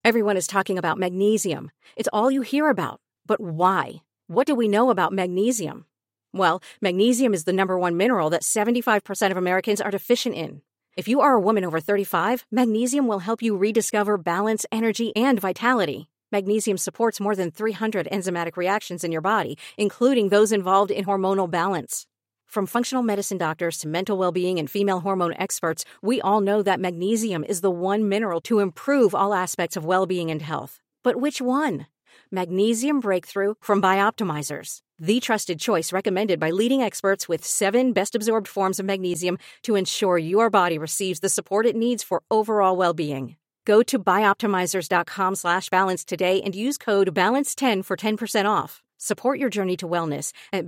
Everyone is talking about magnesium. It's all you hear about. But why? What do we know about magnesium? Well, magnesium is the number one mineral that 75% of Americans are deficient in. If you are a woman over 35, magnesium will help you rediscover balance, energy, and vitality. Magnesium supports more than 300 enzymatic reactions in your body, including those involved in hormonal balance. From functional medicine doctors to mental well-being and female hormone experts, we all know that magnesium is the one mineral to improve all aspects of well-being and health. But which one? Magnesium Breakthrough from Bioptimizers, the trusted choice recommended by leading experts with 7 best-absorbed forms of magnesium to ensure your body receives the support it needs for overall well-being. Go to bioptimizers.com/balance today and use code BALANCE10 for 10% off. Support your journey to wellness at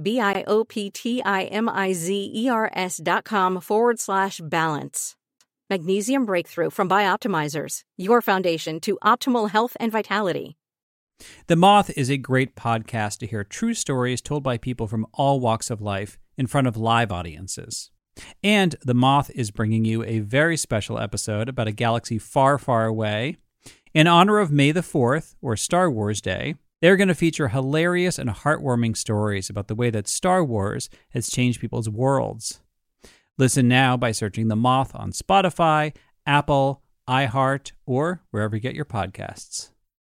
bioptimizers.com/balance. Magnesium Breakthrough from Bioptimizers, your foundation to optimal health and vitality. The Moth is a great podcast to hear true stories told by people from all walks of life in front of live audiences. And The Moth is bringing you a very special episode about a galaxy far, far away. In honor of May the 4th, or Star Wars Day, they're going to feature hilarious and heartwarming stories about the way that Star Wars has changed people's worlds. Listen now by searching The Moth on Spotify, Apple, iHeart, or wherever you get your podcasts.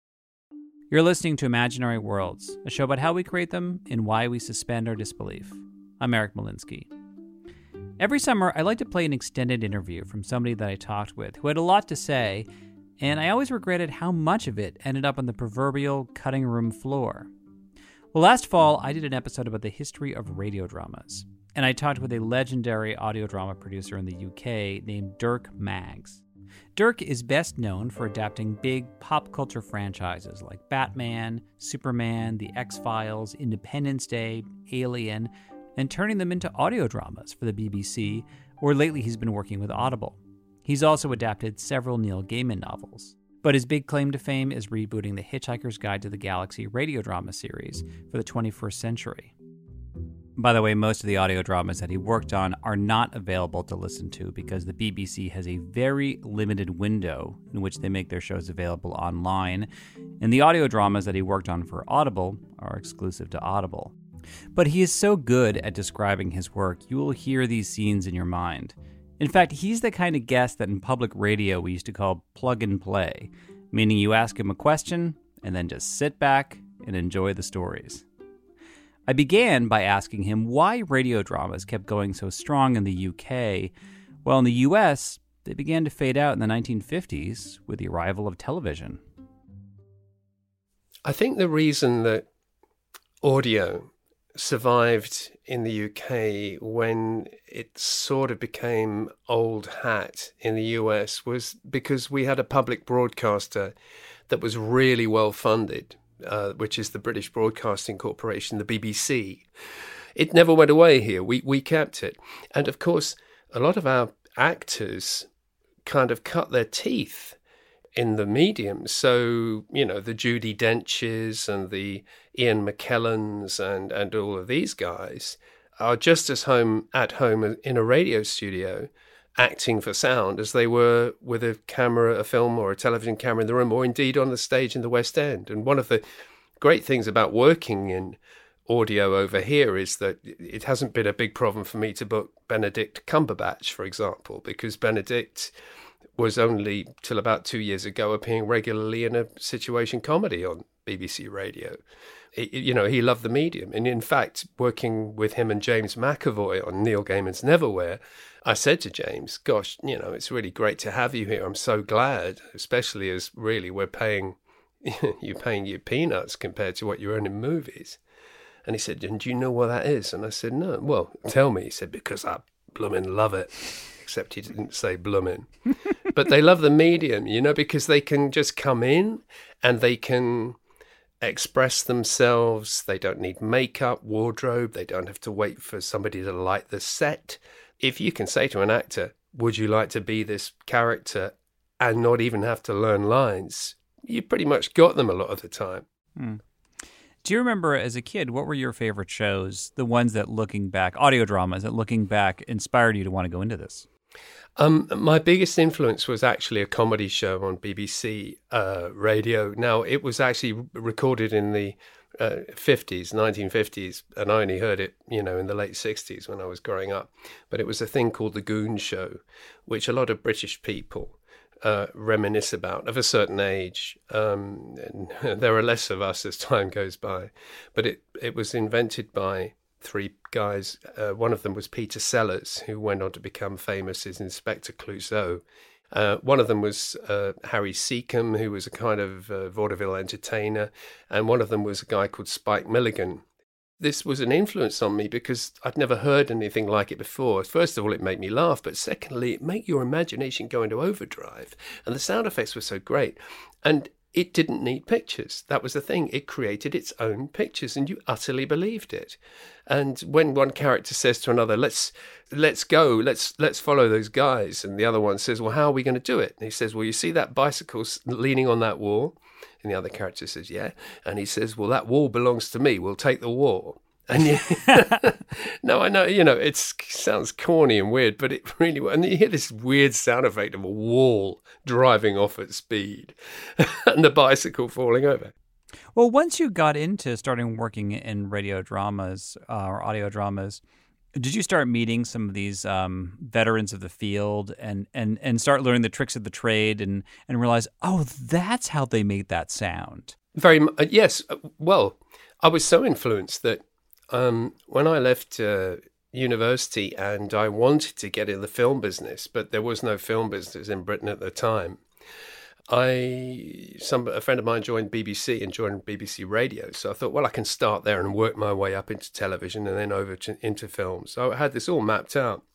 You're listening to Imaginary Worlds, a show about how we create them and why we suspend our disbelief. I'm Eric Molinsky. Every summer, I like to play an extended interview from somebody that I talked with who had a lot to say, and I always regretted how much of it ended up on the proverbial cutting room floor. Well, last fall, I did an episode about the history of radio dramas, and I talked with a legendary audio drama producer in the UK named Dirk Maggs. Dirk is best known for adapting big pop culture franchises like Batman, Superman, The X-Files, Independence Day, Alien, and turning them into audio dramas for the BBC, or lately he's been working with Audible. He's also adapted several Neil Gaiman novels. But his big claim to fame is rebooting the Hitchhiker's Guide to the Galaxy radio drama series for the 21st century. By the way, most of the audio dramas that he worked on are not available to listen to because the BBC has a very limited window in which they make their shows available online, and the audio dramas that he worked on for Audible are exclusive to Audible. But he is so good at describing his work, you will hear these scenes in your mind. In fact, he's the kind of guest that in public radio we used to call plug and play, meaning you ask him a question and then just sit back and enjoy the stories. I began by asking him why radio dramas kept going so strong in the UK, while in the US, they began to fade out in the 1950s with the arrival of television. I think the reason that audio survived in the UK when it sort of became old hat in the US was because we had a public broadcaster that was really well funded. Which is the British Broadcasting Corporation, the BBC. It never went away here. We kept it. And of course, a lot of our actors kind of cut their teeth in the medium. So, you know, the Judi Denches and the Ian McKellens and all of these guys are just as at home in a radio studio acting for sound as they were with a camera, a film or a television camera in the room, or indeed on the stage in the West End. And one of the great things about working in audio over here is that it hasn't been a big problem for me to book Benedict Cumberbatch, for example, because Benedict was only till about 2 years ago appearing regularly in a situation comedy on BBC Radio. He loved the medium. And in fact, working with him and James McAvoy on Neil Gaiman's Neverwhere, I said to James, gosh, it's really great to have you here. I'm so glad, especially as really we're paying you peanuts compared to what you earn in movies. And he said, and do you know what that is? And I said, no. Well, tell me. He said, because I bloomin' love it. Except he didn't say bloomin'. But they love the medium, because they can just come in and they can express themselves. They don't need makeup, wardrobe. They don't have to wait for somebody to light the set. If you can say to an actor, would you like to be this character, and not even have to learn lines, you pretty much got them a lot of the time. Do you remember as a kid, what were your favorite shows, the ones that looking back, audio dramas that looking back inspired you to want to go into this? My biggest influence was actually a comedy show on BBC radio. Now, it was actually recorded in the 1950s, and I only heard it, in the late 60s when I was growing up. But it was a thing called The Goon Show, which a lot of British people reminisce about, of a certain age. And there are less of us as time goes by. But it was invented by three guys. One of them was Peter Sellers, who went on to become famous as Inspector Clouseau. One of them was Harry Seacombe, who was a kind of vaudeville entertainer. And one of them was a guy called Spike Milligan. This was an influence on me because I'd never heard anything like it before. First of all, it made me laugh, but secondly, it made your imagination go into overdrive. And the sound effects were so great. And it didn't need pictures. That was the thing. It created its own pictures, and you utterly believed it. And when one character says to another, let's go, let's follow those guys, and the other one says, well, how are we going to do it? And he says, well, you see that bicycle leaning on that wall? And the other character says, yeah. And he says, well, that wall belongs to me. We'll take the wall. And no, I know, it sounds corny and weird, but it really, and you hear this weird sound effect of a wall driving off at speed and the bicycle falling over. Well, once you got into starting working in radio dramas or audio dramas, did you start meeting some of these veterans of the field and start learning the tricks of the trade and realize, oh, that's how they made that sound? Yes. Well, I was so influenced that when I left university and I wanted to get in the film business, but there was no film business in Britain at the time, a friend of mine joined BBC and joined BBC Radio. So I thought, well, I can start there and work my way up into television and then into film. So I had this all mapped out.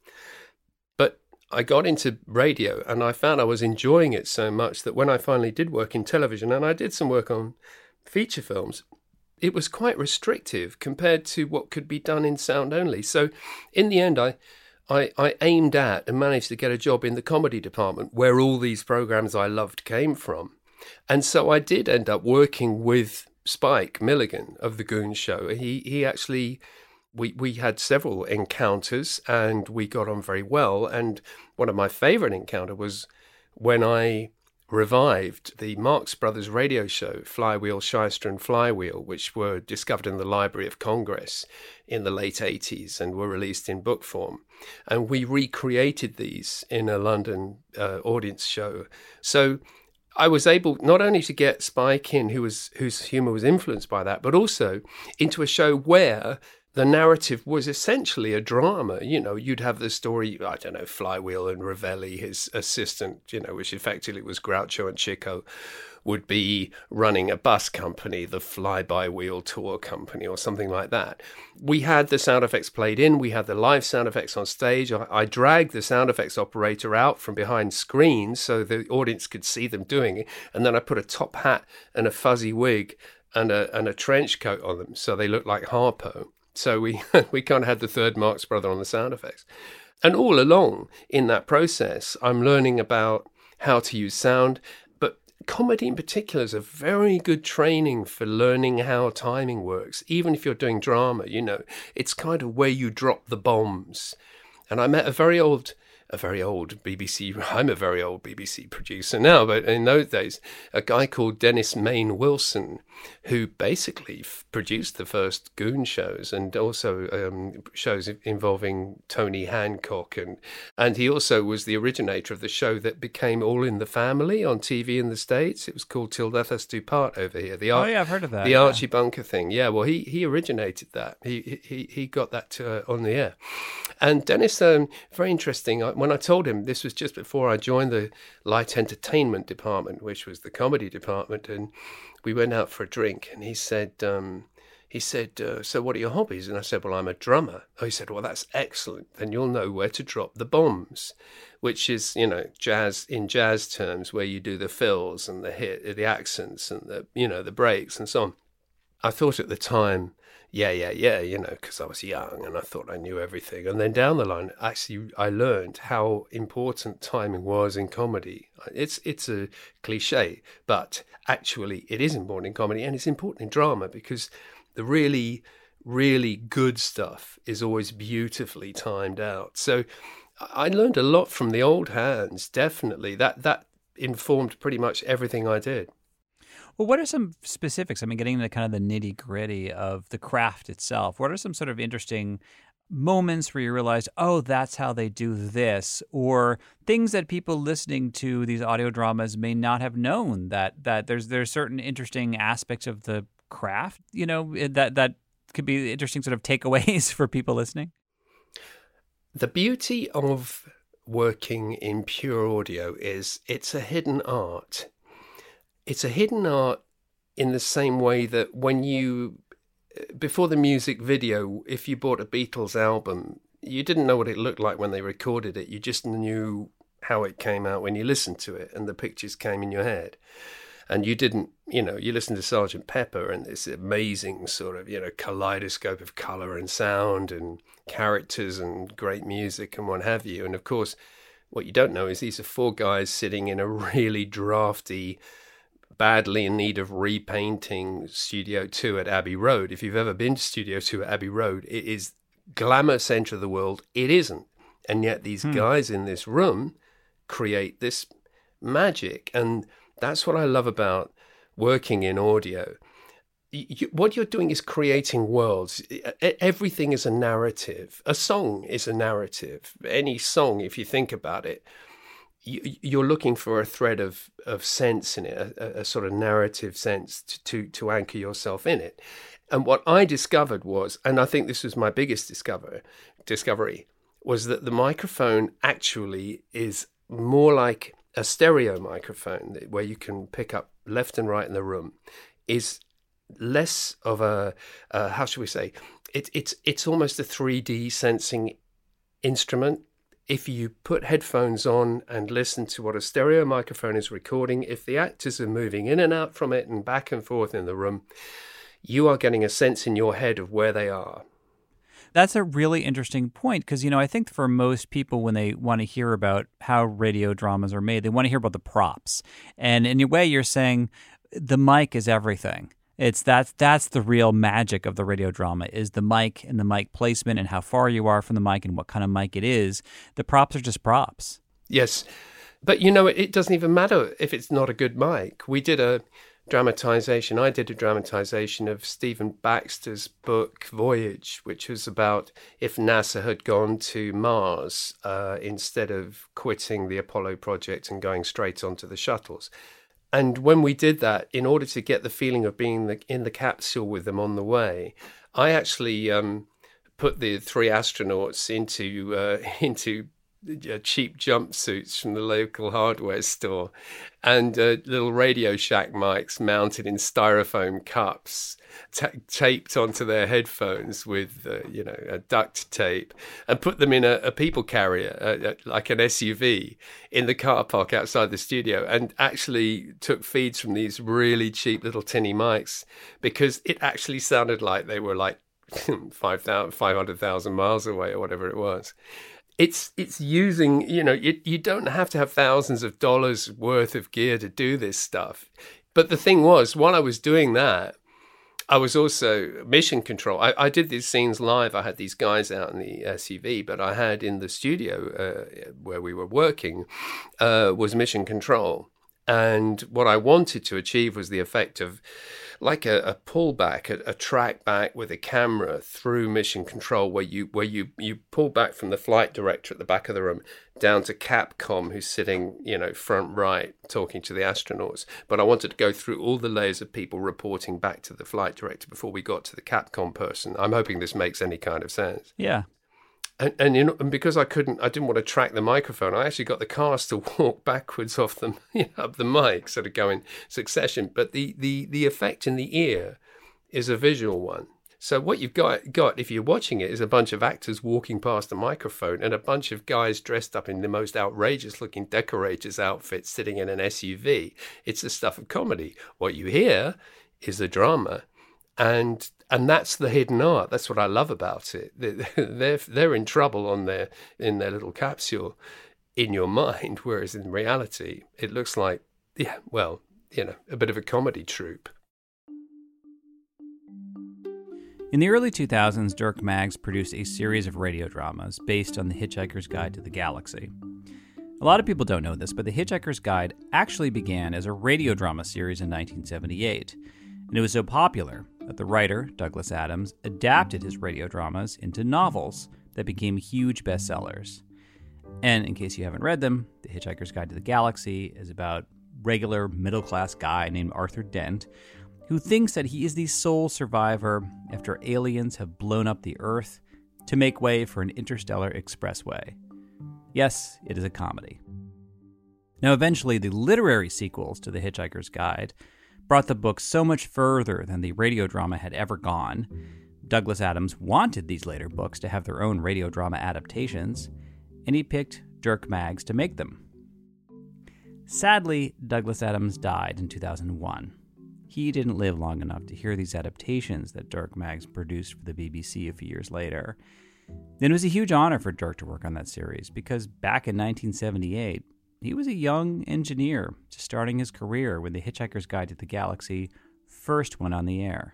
But I got into radio and I found I was enjoying it so much that when I finally did work in television, and I did some work on feature films, it was quite restrictive compared to what could be done in sound only. So in the end, I aimed at and managed to get a job in the comedy department where all these programs I loved came from. And so I did end up working with Spike Milligan of The Goon Show. He actually, we had several encounters and we got on very well. And one of my favorite encounters was when I revived the Marx Brothers radio show, Flywheel, Shyster and Flywheel, which were discovered in the Library of Congress in the late 80s and were released in book form. And we recreated these in a London audience show. So I was able not only to get Spike in, whose humour was influenced by that, but also into a show where the narrative was essentially a drama. You'd have the story, I don't know, Flywheel and Ravelli, his assistant, which effectively was Groucho and Chico, would be running a bus company, the Fly-by-Wheel Tour Company or something like that. We had the sound effects played in. We had the live sound effects on stage. I dragged the sound effects operator out from behind screens so the audience could see them doing it. And then I put a top hat and a fuzzy wig and a trench coat on them so they looked like Harpo. So we kind of had the third Marx Brother on the sound effects. And all along in that process, I'm learning about how to use sound. But comedy in particular is a very good training for learning how timing works. Even if you're doing drama, it's kind of where you drop the bombs. And I met a very old BBC, I'm a very old BBC producer now, but in those days, a guy called Dennis Main Wilson, who basically produced the first Goon shows and also shows involving Tony Hancock. And he also was the originator of the show that became All in the Family on TV in the States. It was called Till Death Us Do Part over here. I've heard of that. The Archie Bunker thing. Yeah, well, he originated that. He got that on the air. And Dennis, very interesting. When I told him, this was just before I joined the light entertainment department, which was the comedy department, and we went out for a drink, and he said, so what are your hobbies? And I said, well, I'm a drummer. Oh, he said, well, that's excellent. Then you'll know where to drop the bombs, which is, jazz, in jazz terms, where you do the fills and the accents and the breaks and so on. I thought at the time, yeah, because I was young and I thought I knew everything. And then down the line, actually, I learned how important timing was in comedy. It's a cliche, but actually it is important in comedy and it's important in drama because the really, really good stuff is always beautifully timed out. So I learned a lot from the old hands, definitely. That informed pretty much everything I did. Well, what are some specifics? I mean, getting into kind of the nitty gritty of the craft itself, what are some sort of interesting moments where you realized, oh, that's how they do this, or things that people listening to these audio dramas may not have known, that there's certain interesting aspects of the craft, that could be interesting sort of takeaways for people listening? The beauty of working in pure audio is it's a hidden art. It's a hidden art in the same way that before the music video, if you bought a Beatles album, you didn't know what it looked like when they recorded it. You just knew how it came out when you listened to it, and the pictures came in your head. And you didn't, you listened to Sgt. Pepper and this amazing sort of, kaleidoscope of color and sound and characters and great music and what have you. And of course, what you don't know is these are four guys sitting in a really drafty, badly in need of repainting Studio 2 at Abbey Road. If you've ever been to Studio 2 at Abbey Road, it is glamour center of the world. It isn't. And yet these guys in this room create this magic. And that's what I love about working in audio. What you're doing is creating worlds. Everything is a narrative. A song is a narrative. Any song, if you think about it, you're looking for a thread of sense in it, a sort of narrative sense to anchor yourself in it. And what I discovered was, and I think this was my biggest discovery, was that the microphone actually is more like a stereo microphone where you can pick up left and right in the room, is less of a how should we say, it's almost a 3D sensing instrument. If you put headphones on and listen to what a stereo microphone is recording, if the actors are moving in and out from it and back and forth in the room, you are getting a sense in your head of where they are. That's a really interesting point because, I think for most people when they want to hear about how radio dramas are made, they want to hear about the props. And in a way, you're saying the mic is everything. That's the real magic of the radio drama is the mic and the mic placement and how far you are from the mic and what kind of mic it is. The props are just props. Yes. But, it doesn't even matter if it's not a good mic. I did a dramatization of Stephen Baxter's book Voyage, which was about if NASA had gone to Mars instead of quitting the Apollo project and going straight onto the shuttles. And when we did that, in order to get the feeling of being in the capsule with them on the way, I actually put the three astronauts into cheap jumpsuits from the local hardware store and little Radio Shack mics mounted in styrofoam cups taped onto their headphones with a duct tape, and put them in a people carrier like an SUV in the car park outside the studio, and actually took feeds from these really cheap little tinny mics because it actually sounded like they were like 500,000 miles away or whatever it was. It's using, you don't have to have thousands of dollars worth of gear to do this stuff. But the thing was, while I was doing that, I was also mission control. I did these scenes live. I had these guys out in the SUV, but I had in the studio where we were working was mission control. And what I wanted to achieve was the effect of like a pullback, a track back with a camera through mission control, where you pull back from the flight director at the back of the room down to Capcom, who's sitting, front right, talking to the astronauts. But I wanted to go through all the layers of people reporting back to the flight director before we got to the Capcom person. I'm hoping this makes any kind of sense. Yeah. And because I didn't want to track the microphone, I actually got the cast to walk backwards off them, up the mic, sort of go in succession. But the effect in the ear is a visual one. So what you've got if you're watching it is a bunch of actors walking past the microphone and a bunch of guys dressed up in the most outrageous looking decorators outfits sitting in an SUV. It's the stuff of comedy. What you hear is a drama. And that's the hidden art. That's what I love about it. They're in trouble in their little capsule in your mind, whereas in reality, it looks like, a bit of a comedy troupe. In the early 2000s, Dirk Maggs produced a series of radio dramas based on The Hitchhiker's Guide to the Galaxy. A lot of people don't know this, but The Hitchhiker's Guide actually began as a radio drama series in 1978, and it was so popular that the writer, Douglas Adams, adapted his radio dramas into novels that became huge bestsellers. And in case you haven't read them, The Hitchhiker's Guide to the Galaxy is about a regular middle-class guy named Arthur Dent, who thinks that he is the sole survivor after aliens have blown up the Earth to make way for an interstellar expressway. Yes, it is a comedy. Now, eventually, the literary sequels to The Hitchhiker's Guide brought the book so much further than the radio drama had ever gone. Douglas Adams wanted these later books to have their own radio drama adaptations, and he picked Dirk Maggs to make them. Sadly, Douglas Adams died in 2001. He didn't live long enough to hear these adaptations that Dirk Maggs produced for the BBC a few years later. And it was a huge honor for Dirk to work on that series because back in 1978, he was a young engineer just starting his career when The Hitchhiker's Guide to the Galaxy first went on the air.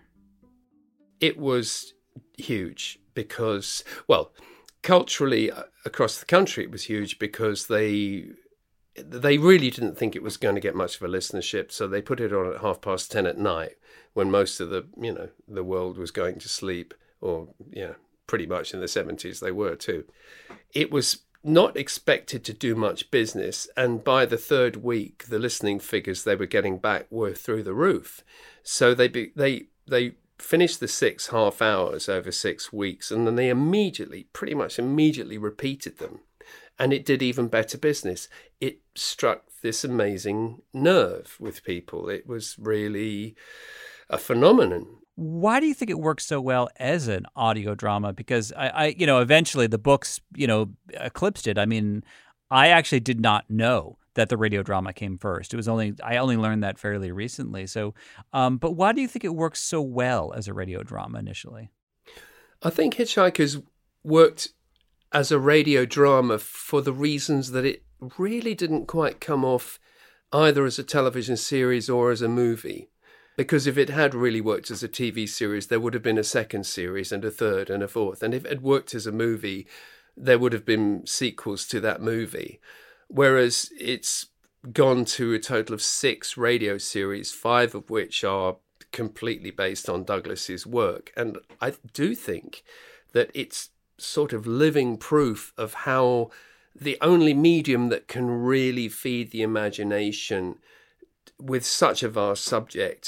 It was huge because, well, culturally across the country it was huge because they really didn't think it was going to get much of a listenership, so they put it on at 10:30 at night when most of the world was going to sleep, or pretty much in the 70s they were too. It was not expected to do much business, and by the third week the listening figures they were getting back were through the roof. So they finished the 6 half hours over 6 weeks, and then they pretty much immediately repeated them. And it did even better business. It struck this amazing nerve with people. It was really a phenomenon. Why do you think it works so well as an audio drama? Because I eventually the books, eclipsed it. I mean, I actually did not know that the radio drama came first. I only learned that fairly recently. So, but why do you think it works so well as a radio drama initially? I think Hitchhikers worked as a radio drama for the reasons that it really didn't quite come off either as a television series or as a movie. Because if it had really worked as a TV series, there would have been a second series and a third and a fourth. And if it had worked as a movie, there would have been sequels to that movie. Whereas it's gone to a total of 6 radio series, 5 of which are completely based on Douglas's work. And I do think that it's sort of living proof of how the only medium that can really feed the imagination with such a vast subject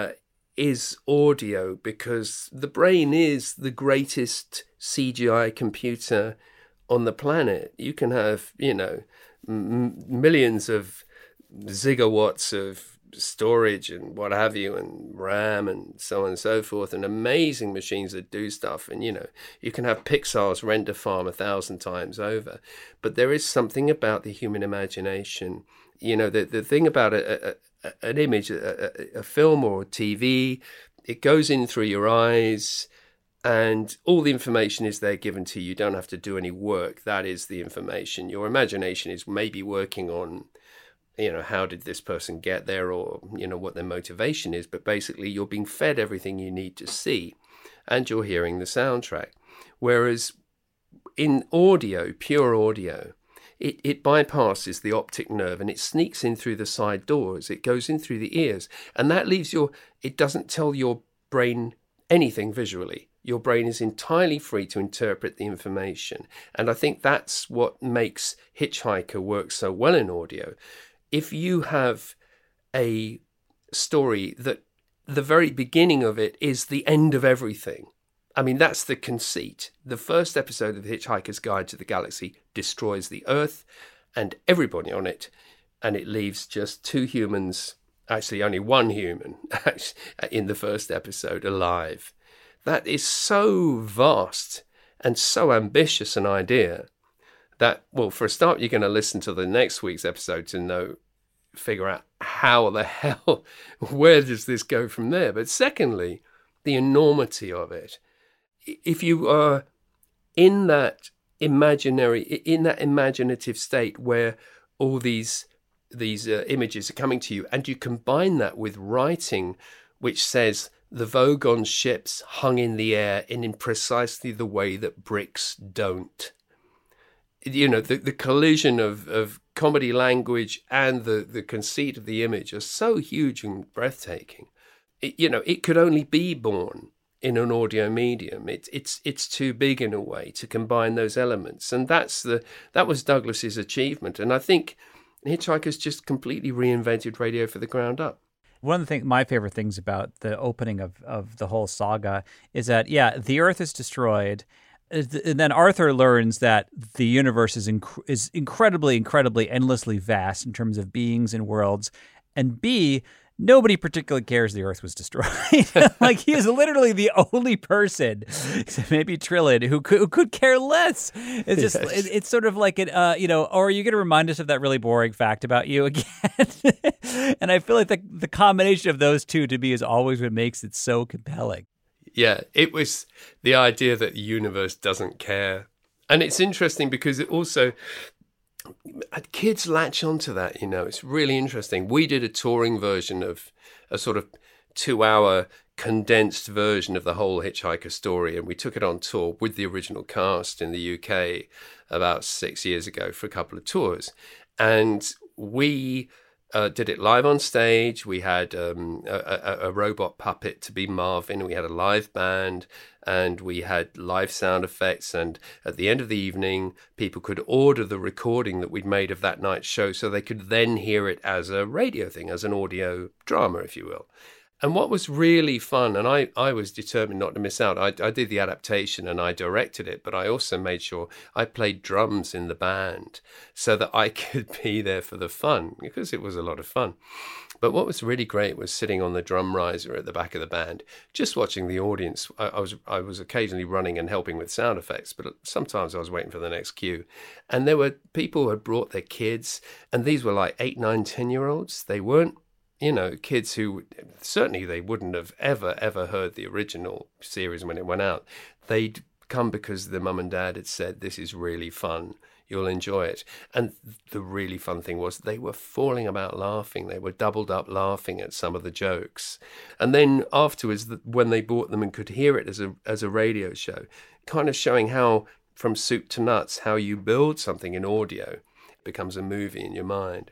is audio, because the brain is the greatest CGI computer on the planet. You can have, millions of gigawatts of storage and what have you, and RAM and so on and so forth, and amazing machines that do stuff. And you can have Pixar's render farm 1,000 times over, but there is something about the human imagination. The thing about an image, a film or TV, it goes in through your eyes, and all the information is there given to you. You don't have to do any work. That is the information. Your imagination is maybe working on how did this person get there, or, what their motivation is. But basically, you're being fed everything you need to see, and you're hearing the soundtrack. Whereas in audio, pure audio, it bypasses the optic nerve and it sneaks in through the side doors. It goes in through the ears, and that leaves it doesn't tell your brain anything visually. Your brain is entirely free to interpret the information. And I think that's what makes Hitchhiker work so well in audio. If you have a story that the very beginning of it is the end of everything, I mean, that's the conceit. The first episode of The Hitchhiker's Guide to the Galaxy destroys the Earth and everybody on it, and it leaves just 2 humans, actually only 1 human in the first episode, alive. That is so vast and so ambitious an idea that, well, for a start, you're going to listen to the next week's episode to figure out how the hell, where does this go from there? But secondly, the enormity of it. If you are in that imaginative state where all these images are coming to you, and you combine that with writing which says the Vogon ships hung in the air in precisely the way that bricks don't. You know, the collision of comedy language and the conceit of the image are so huge and breathtaking. It could only be born in an audio medium. It's too big in a way to combine those elements, and that was Douglas's achievement. And I think Hitchhiker's just completely reinvented radio for the ground up. One of my favorite things about the opening of the whole saga is that, the Earth is destroyed, and then Arthur learns that the universe is incredibly, incredibly, endlessly vast in terms of beings and worlds, and B, nobody particularly cares the Earth was destroyed. Like, he is literally the only person, maybe Trillin, who could care less. It's just, it's sort of like or are you going to remind us of that really boring fact about you again? And I feel like the combination of those two to me is always what makes it so compelling. Yeah, it was the idea that the universe doesn't care. And it's interesting because it also, kids latch onto that, it's really interesting. We did a touring version of a sort of 2-hour condensed version of the whole Hitchhiker story, and we took it on tour with the original cast in the UK about 6 years ago for a couple of tours. And we did it live on stage. We had a robot puppet to be Marvin. We had a live band, and we had live sound effects. And at the end of the evening, people could order the recording that we'd made of that night's show so they could then hear it as a radio thing, as an audio drama, if you will. And what was really fun, and I was determined not to miss out, I did the adaptation and I directed it, but I also made sure I played drums in the band so that I could be there for the fun, because it was a lot of fun. But what was really great was sitting on the drum riser at the back of the band, just watching the audience. I was occasionally running and helping with sound effects, but sometimes I was waiting for the next cue. And there were people who had brought their kids, and these were like 8, 9, 10-year-olds. They weren't, kids who certainly they wouldn't have ever heard the original series when it went out. They'd come because the mum and dad had said, this is really fun, you'll enjoy it. And the really fun thing was they were falling about laughing. They were doubled up laughing at some of the jokes. And then afterwards, when they bought them and could hear it as a radio show, kind of showing how, from soup to nuts, how you build something in audio, it becomes a movie in your mind.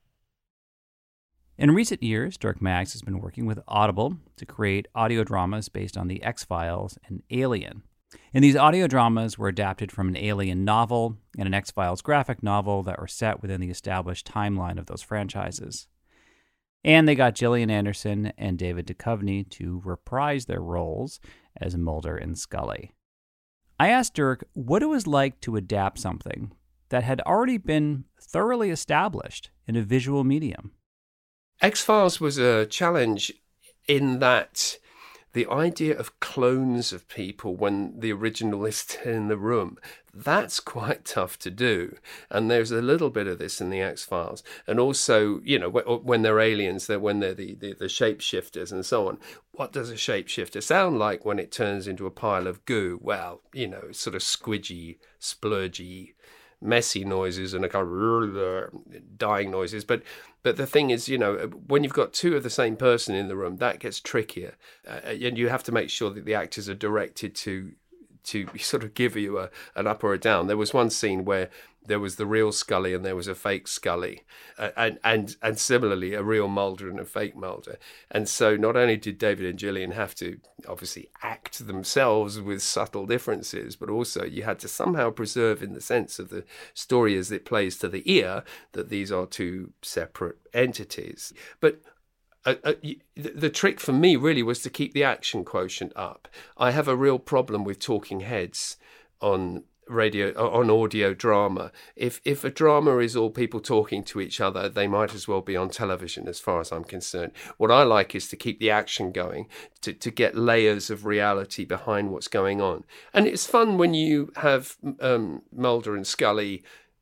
In recent years, Dirk Maggs has been working with Audible to create audio dramas based on The X-Files and Alien. And these audio dramas were adapted from an Alien novel and an X-Files graphic novel that were set within the established timeline of those franchises. And they got Gillian Anderson and David Duchovny to reprise their roles as Mulder and Scully. I asked Dirk what it was like to adapt something that had already been thoroughly established in a visual medium. X-Files was a challenge in that the idea of clones of people when the original is in the room, that's quite tough to do. And there's a little bit of this in the X-Files. And also, when they're aliens, when they're the shapeshifters and so on. What does a shapeshifter sound like when it turns into a pile of goo? Well, sort of squidgy, splurgy, messy noises and a kind of dying noises. But the thing is, when you've got two of the same person in the room, that gets trickier. And you have to make sure that the actors are directed to sort of give you an up or a down. There was one scene where there was the real Scully and there was a fake Scully, and similarly a real Mulder and a fake Mulder. And so not only did David and Gillian have to obviously act themselves with subtle differences, but also you had to somehow preserve in the sense of the story as it plays to the ear that these are two separate entities. But the trick for me really was to keep the action quotient up. I have a real problem with talking heads on audio drama. If a drama is all people talking to each other, they might as well be on television as far as I'm concerned. What I like is to keep the action going, to get layers of reality behind what's going on. And it's fun when you have Mulder and Scully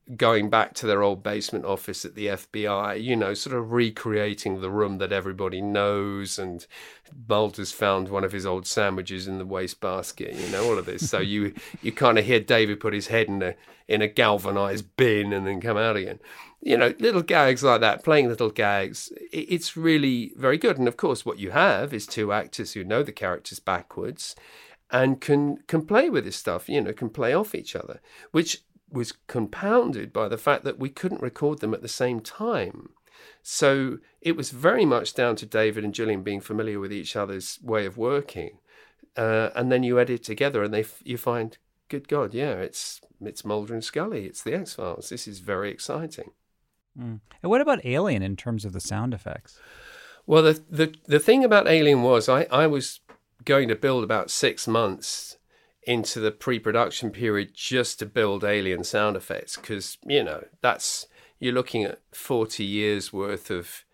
going back to their old basement office at the FBI, sort of recreating the room that everybody knows, and Mulder's found one of his old sandwiches in the wastebasket, all of this. So you kind of hear David put his head in a galvanized bin and then come out again. Little gags like that, playing little gags. It's really very good. And of course, what you have is two actors who know the characters backwards and can play with this stuff, can play off each other, which was compounded by the fact that we couldn't record them at the same time. So it was very much down to David and Gillian being familiar with each other's way of working. And then you edit together and you find, good God, yeah, it's Mulder and Scully. It's the X-Files. This is very exciting. And what about Alien in terms of the sound effects? Well, the thing about Alien was I was going to build about 6 months into the pre-production period just to build Alien sound effects, because you're looking at 40 years worth of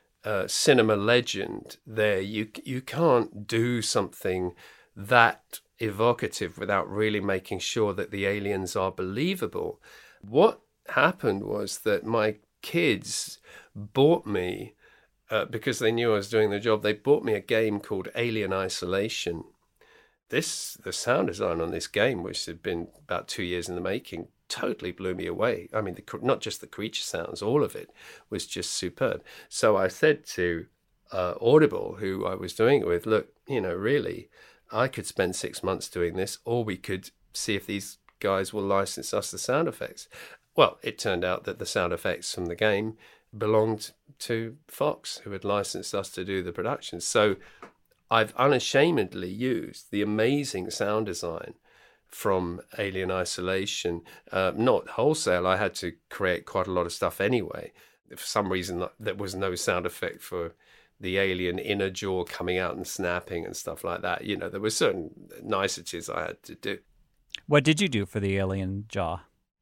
cinema legend there. You can't do something that evocative without really making sure that the aliens are believable. What happened was that my kids bought me, because they knew I was doing the job, they bought me a game called Alien Isolation. The sound design on this game, which had been about 2 years in the making, totally blew me away. I mean, not just the creature sounds, all of it was just superb. So I said to Audible, who I was doing it with, look, really, I could spend 6 months doing this, or we could see if these guys will license us the sound effects. Well, it turned out that the sound effects from the game belonged to Fox, who had licensed us to do the production. So I've unashamedly used the amazing sound design from Alien Isolation. Not wholesale, I had to create quite a lot of stuff anyway. For some reason, there was no sound effect for the alien inner jaw coming out and snapping and stuff like that. There were certain niceties I had to do. What did you do for the alien jaw?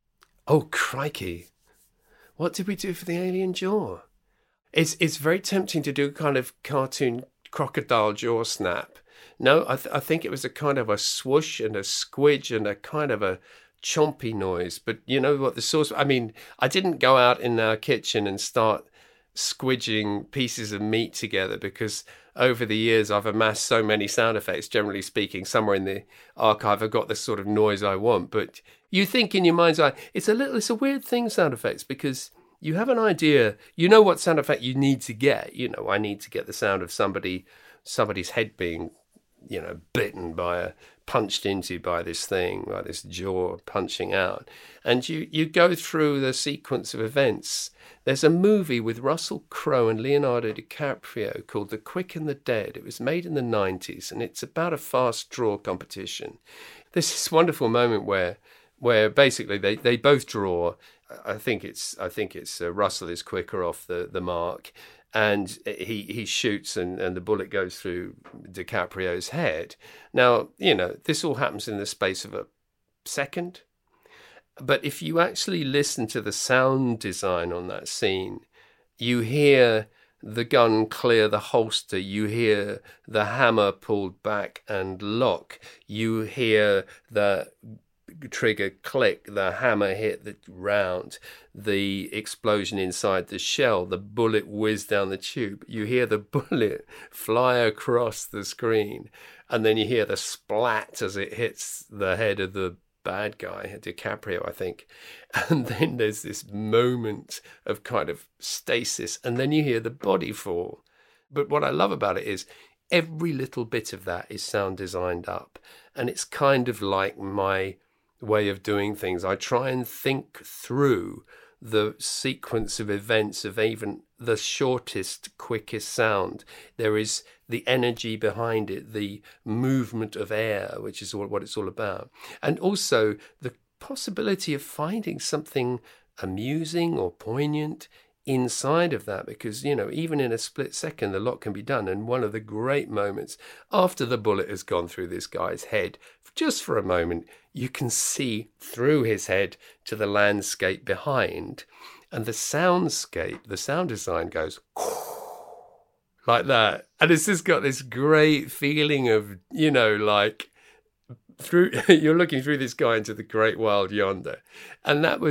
Oh, crikey. What did we do for the alien jaw? It's very tempting to do kind of cartoon crocodile jaw snap. No, I think it was a kind of a swoosh and a squidge and a kind of a chompy noise. But you know what the source... I mean, I didn't go out in our kitchen and start squidging pieces of meat together, because over the years I've amassed so many sound effects, generally speaking. Somewhere in the archive I've got the sort of noise I want. But you think in your mind's eye, it's a weird thing, sound effects, because you have an idea, what sound effect you need to get. I need to get the sound of somebody's head being, bitten punched into by this thing, by this jaw punching out. And you go through the sequence of events. There's a movie with Russell Crowe and Leonardo DiCaprio called The Quick and the Dead. It was made in the 90s, and it's about a fast draw competition. There's this wonderful moment where basically they both draw. I think it's Russell is quicker off the mark, and he shoots and the bullet goes through DiCaprio's head. Now, this all happens in the space of a second. But if you actually listen to the sound design on that scene, you hear the gun clear the holster, you hear the hammer pulled back and lock, you hear the trigger click, the hammer hit the round, the explosion inside the shell, the bullet whiz down the tube, you hear the bullet fly across the screen, and then you hear the splat as it hits the head of the bad guy, DiCaprio, I think. And then there's this moment of kind of stasis, and then you hear the body fall. But what I love about it is every little bit of that is sound designed up, and it's kind of like my way of doing things. I try and think through the sequence of events of even the shortest, quickest sound. There is the energy behind it, the movement of air, which is what it's all about. And also the possibility of finding something amusing or poignant inside of that, because, even in a split second, a lot can be done. And one of the great moments, after the bullet has gone through this guy's head, just for a moment, you can see through his head to the landscape behind. And the soundscape, the sound design goes like that. And it's just got this great feeling of, through you're looking through this guy into the great wild yonder. And that was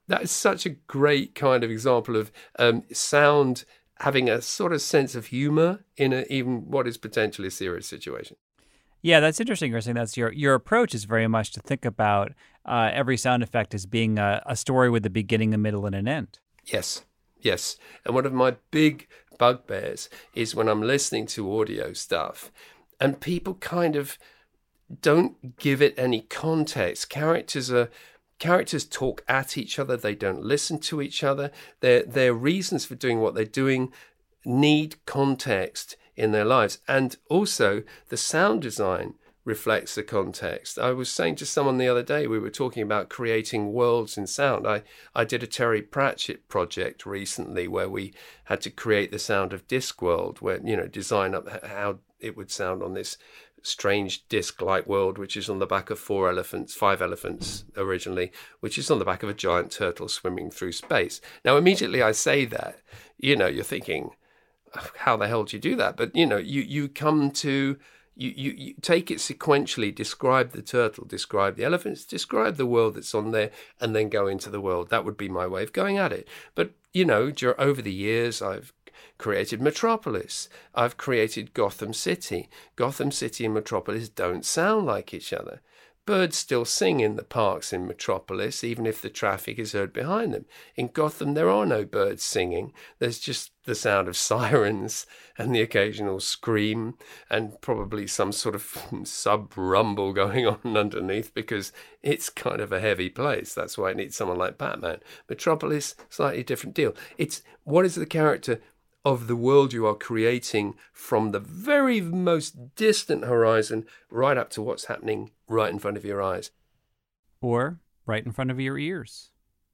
that is such a great kind of example of sound having a sort of sense of humor in even what is potentially a serious situation. Yeah, that's interesting. You're saying that's your approach is very much to think about every sound effect as being a story with a beginning, a middle, and an end. Yes. And one of my big bugbears is when I'm listening to audio stuff and people kind of don't give it any context. Characters talk at each other. They don't listen to each other. Their reasons for doing what they're doing need context in their lives. And also the sound design reflects the context. I was saying to someone the other day, we were talking about creating worlds in sound. I did a Terry Pratchett project recently where we had to create the sound of Discworld, where, design up how it would sound on this strange disc-like world, which is on the back of 5 elephants originally, which is on the back of a giant turtle swimming through space. Now, immediately I say that, you're thinking, how the hell do you do that? But, you come to... You take it sequentially, describe the turtle, describe the elephants, describe the world that's on there, and then go into the world. That would be my way of going at it. But, over the years, I've created Metropolis. I've created Gotham City. Gotham City and Metropolis don't sound like each other. Birds still sing in the parks in Metropolis, even if the traffic is heard behind them. In Gotham, there are no birds singing. There's just the sound of sirens and the occasional scream and probably some sort of sub-rumble going on underneath because it's kind of a heavy place. That's why it needs someone like Batman. Metropolis, slightly different deal. It's what is the character of the world you are creating from the very most distant horizon right up to what's happening right in front of your eyes. Or right in front of your ears.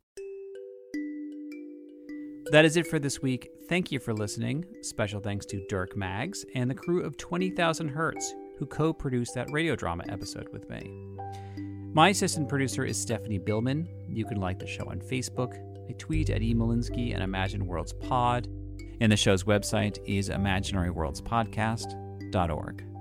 That is it for this week. Thank you for listening. Special thanks to Dirk Maggs and the crew of 20,000 Hertz, who co-produced that radio drama episode with me. My assistant producer is Stephanie Billman. You can like the show on Facebook. I tweet at eMolinsky and Imagine Worlds Pod. And the show's website is imaginaryworldspodcast.org.